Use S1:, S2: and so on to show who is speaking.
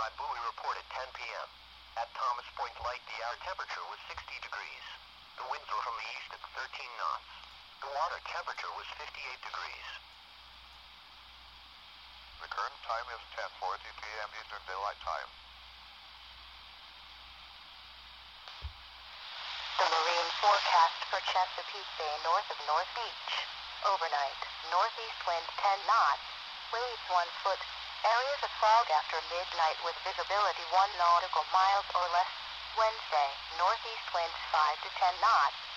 S1: 25 buoy report at 10 p.m. At Thomas Point Light, the air temperature was 60 degrees. The winds were from the east at 13 knots. The water temperature was 58 degrees.
S2: The current time is 10:40 p.m. Eastern Daylight Time.
S3: The marine forecast for Chesapeake Bay north of North Beach. Overnight, northeast winds 10 knots, waves 1 foot, areas of fog after midnight with visibility 1 nautical miles or less. Wednesday, northeast winds 5 to 10 knots,